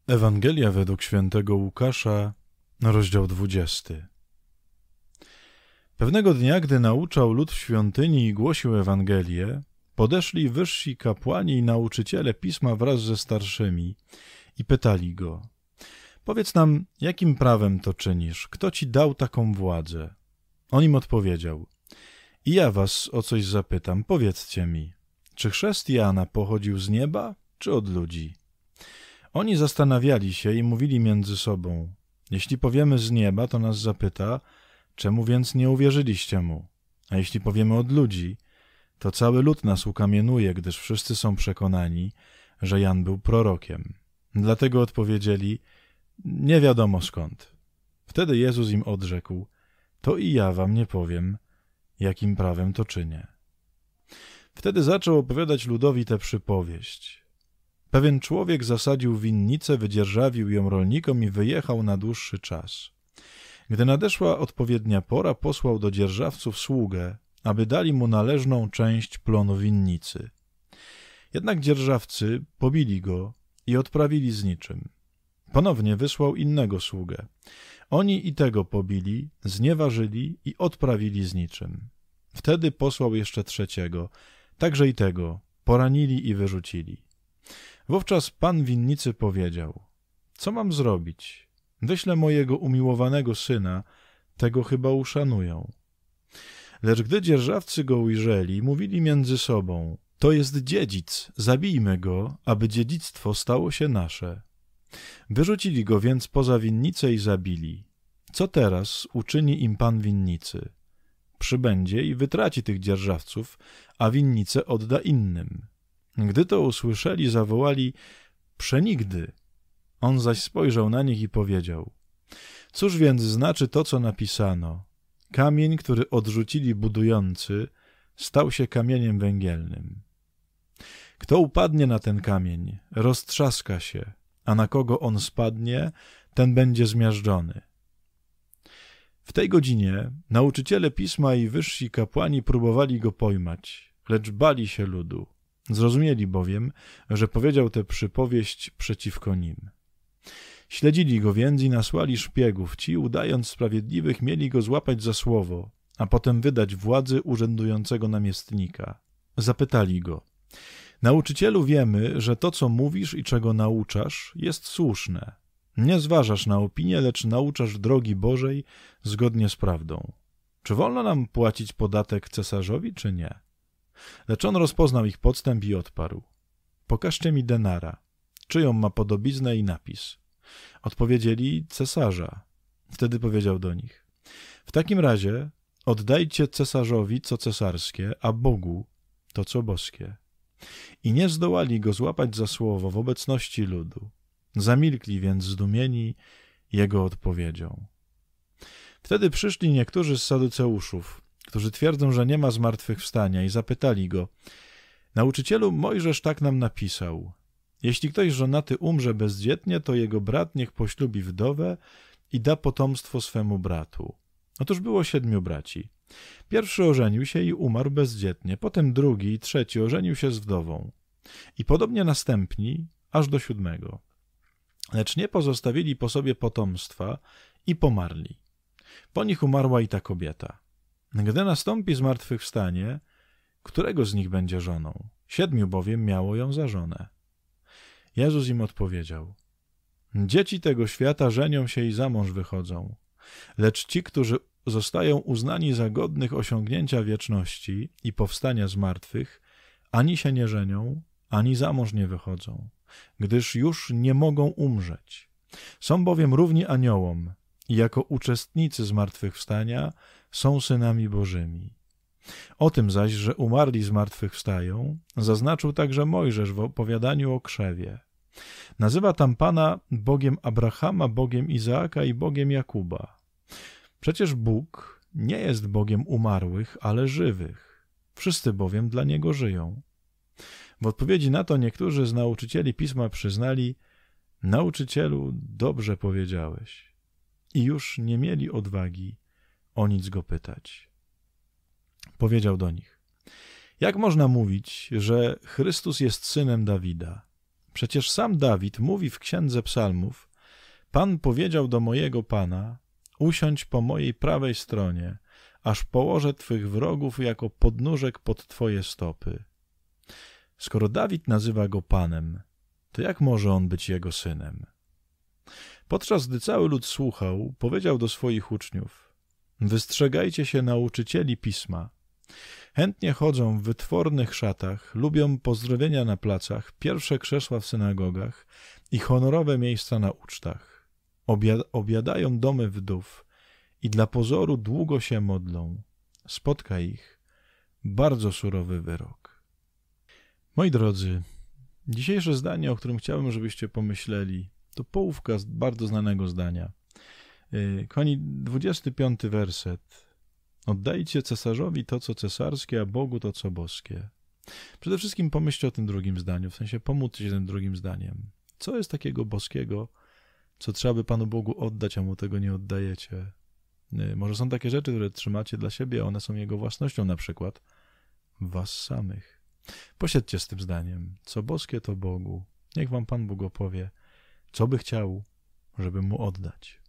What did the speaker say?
Ewangelia według świętego Łukasza, rozdział 20. Pewnego dnia, gdy nauczał lud w świątyni i głosił Ewangelię, podeszli wyżsi kapłani i nauczyciele pisma wraz ze starszymi i pytali go: powiedz nam, jakim prawem to czynisz? Kto ci dał taką władzę? On im odpowiedział: i ja was o coś zapytam, powiedzcie mi, czy chrzest Jana pochodził z nieba, czy od ludzi? Oni zastanawiali się i mówili między sobą: jeśli powiemy z nieba, to nas zapyta, czemu więc nie uwierzyliście mu? A jeśli powiemy od ludzi, to cały lud nas ukamienuje, gdyż wszyscy są przekonani, że Jan był prorokiem. Dlatego odpowiedzieli: nie wiadomo skąd. Wtedy Jezus im odrzekł: to i ja wam nie powiem, jakim prawem to czynię. Wtedy zaczął opowiadać ludowi tę przypowieść. Pewien człowiek zasadził winnicę, wydzierżawił ją rolnikom i wyjechał na dłuższy czas. Gdy nadeszła odpowiednia pora, posłał do dzierżawców sługę, aby dali mu należną część plonu winnicy. Jednak dzierżawcy pobili go i odprawili z niczym. Ponownie wysłał innego sługę. Oni i tego pobili, znieważyli i odprawili z niczym. Wtedy posłał jeszcze trzeciego, także i tego poranili i wyrzucili. Wówczas pan winnicy powiedział: co mam zrobić? Wyślę mojego umiłowanego syna, tego chyba uszanują. Lecz gdy dzierżawcy go ujrzeli, mówili między sobą: to jest dziedzic, zabijmy go, aby dziedzictwo stało się nasze. Wyrzucili go więc poza winnicę i zabili. Co teraz uczyni im pan winnicy? Przybędzie i wytraci tych dzierżawców, a winnicę odda innym. Gdy to usłyszeli, zawołali: przenigdy. On zaś spojrzał na nich i powiedział: cóż więc znaczy to, co napisano? Kamień, który odrzucili budujący, stał się kamieniem węgielnym. Kto upadnie na ten kamień, roztrzaska się, a na kogo on spadnie, ten będzie zmiażdżony. W tej godzinie nauczyciele pisma i wyżsi kapłani próbowali go pojmać, lecz bali się ludu. Zrozumieli bowiem, że powiedział tę przypowieść przeciwko nim. Śledzili go więc i nasłali szpiegów. Ci, udając sprawiedliwych, mieli go złapać za słowo, a potem wydać władzy urzędującego namiestnika. Zapytali go: nauczycielu, wiemy, że to, co mówisz i czego nauczasz, jest słuszne. Nie zważasz na opinię, lecz nauczasz drogi Bożej zgodnie z prawdą. Czy wolno nam płacić podatek cesarzowi, czy nie? Lecz on rozpoznał ich podstęp i odparł: pokażcie mi denara, czyją ma podobiznę i napis. Odpowiedzieli: cesarza. Wtedy powiedział do nich: w takim razie oddajcie cesarzowi co cesarskie, a Bogu to co boskie. I nie zdołali go złapać za słowo w obecności ludu. Zamilkli więc zdumieni jego odpowiedzią. Wtedy przyszli niektórzy z saduceuszów, którzy twierdzą, że nie ma zmartwychwstania, i zapytali go: nauczycielu, Mojżesz tak nam napisał: jeśli ktoś żonaty umrze bezdzietnie, to jego brat niech poślubi wdowę i da potomstwo swemu bratu. Otóż było 7 braci. Pierwszy ożenił się i umarł bezdzietnie, potem drugi i trzeci ożenił się z wdową. I podobnie następni, aż do 7. Lecz nie pozostawili po sobie potomstwa i pomarli. Po nich umarła i ta kobieta. Gdy nastąpi zmartwychwstanie, którego z nich będzie żoną? 7 bowiem miało ją za żonę. Jezus im odpowiedział: dzieci tego świata żenią się i za mąż wychodzą, lecz ci, którzy zostają uznani za godnych osiągnięcia wieczności i powstania z martwych, ani się nie żenią, ani za mąż nie wychodzą, gdyż już nie mogą umrzeć. Są bowiem równi aniołom i jako uczestnicy zmartwychwstania są synami Bożymi. O tym zaś, że umarli zmartwychwstają, zaznaczył także Mojżesz w opowiadaniu o krzewie. Nazywa tam Pana Bogiem Abrahama, Bogiem Izaaka i Bogiem Jakuba. Przecież Bóg nie jest Bogiem umarłych, ale żywych. Wszyscy bowiem dla Niego żyją. W odpowiedzi na to niektórzy z nauczycieli pisma przyznali: nauczycielu, dobrze powiedziałeś. I już nie mieli odwagi o nic go pytać. Powiedział do nich: jak można mówić, że Chrystus jest synem Dawida? Przecież sam Dawid mówi w Księdze Psalmów: Pan powiedział do mojego Pana: usiądź po mojej prawej stronie, aż położę twych wrogów jako podnóżek pod twoje stopy. Skoro Dawid nazywa go Panem, to jak może on być jego synem? Podczas gdy cały lud słuchał, powiedział do swoich uczniów: wystrzegajcie się nauczycieli Pisma. Chętnie chodzą w wytwornych szatach, lubią pozdrowienia na placach, pierwsze krzesła w synagogach i honorowe miejsca na ucztach. Obiadają domy wdów i dla pozoru długo się modlą. Spotka ich bardzo surowy wyrok. Moi drodzy, dzisiejsze zdanie, o którym chciałbym, żebyście pomyśleli, to połówka z bardzo znanego zdania. Kochani, 25 werset. Oddajcie cesarzowi to, co cesarskie, a Bogu to, co boskie. Przede wszystkim pomyślcie o tym drugim zdaniu, w sensie pomódlcie się tym drugim zdaniem. Co jest takiego boskiego, co trzeba by Panu Bogu oddać, a Mu tego nie oddajecie? Może są takie rzeczy, które trzymacie dla siebie, a one są Jego własnością, na przykład was samych. Posiedźcie z tym zdaniem. Co boskie, to Bogu. Niech wam Pan Bóg opowie, co by chciał, żeby Mu oddać.